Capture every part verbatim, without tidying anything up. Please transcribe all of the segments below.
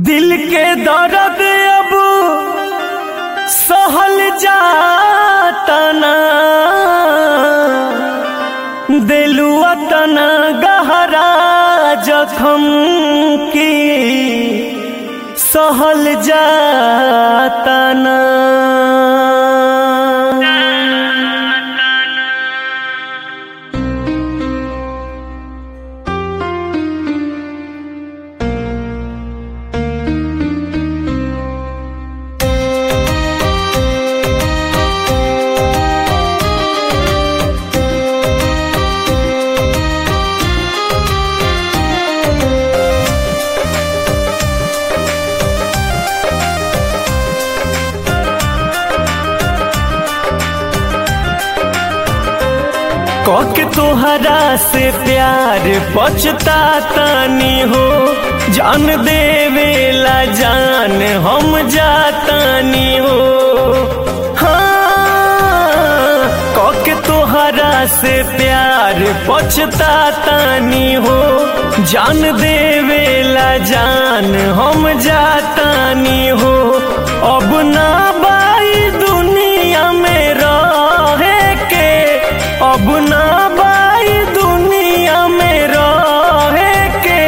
दिल के दर्द अब सहल जाता ना, दिलवा तना गहरा जख्म की सहल जाता ना। कौके तोहरा से प्यार पछतातानी हो, जान देवेला जान हम जातानी हो। हाँ, कौके तोहरा से प्यार पछतातानी हो, जान देवेला जान हम जातानी हो। अब ना बाई दुनिया में रहे के, अब ना बाई दुनिया में रहे के,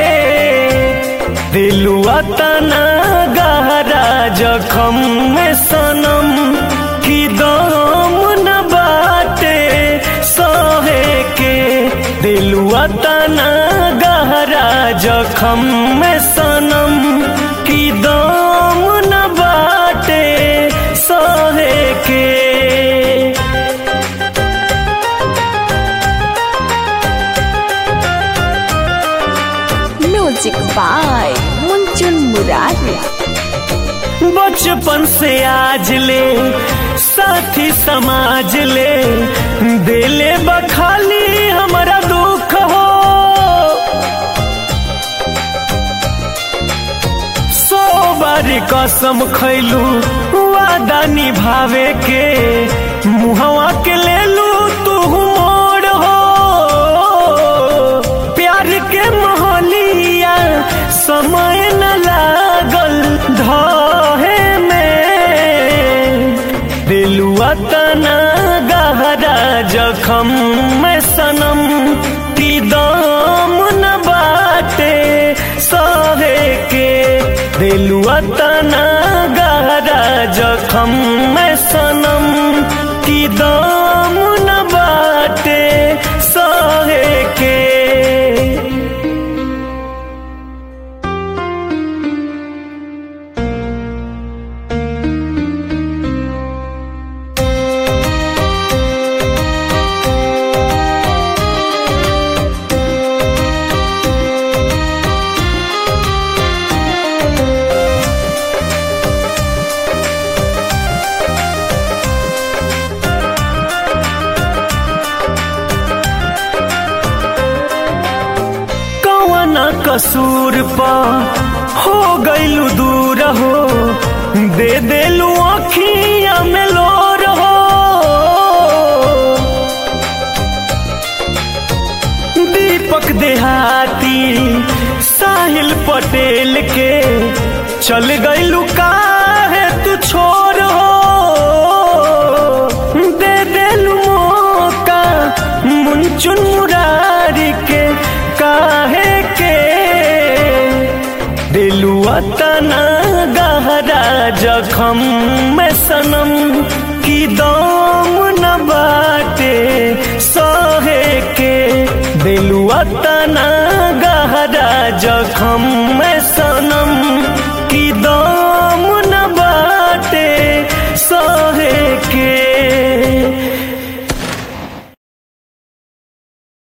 दिलवा तना गहरा जख्म में सनम की दम न बाटे सहे के, दिलवा तना गहरा जख्म में सनम की दम न बाटे सहे के। Music by Munchun Murari. बचपन से आज ले साथी समाज ले, दिले बखाली हमारा दुख हो। सौ बार कसम खैलू वादा निभावे के, मुहवा के ले लू तू मोड़ हो। प्यार के मोहलिया समय न लागल ढहे में, दिलवा तना गहरा जख्म में सनम की दम न बाटे सहे के, दिलवा तना गहरा जख्म में सनम की दम न बाटे सहे के। कसूर पा हो गईलू दूर हो, दे देलू अखिया में लोर हो। दीपक देहाती साहिल पटेल के चल गईलू काहे तू छोर हो। दे देलू मौका मुंचुन मुरारी के काहे के, दिलवा तना गहरा जख्म में सनम की दम न बाटे सहे के, दिलवा तना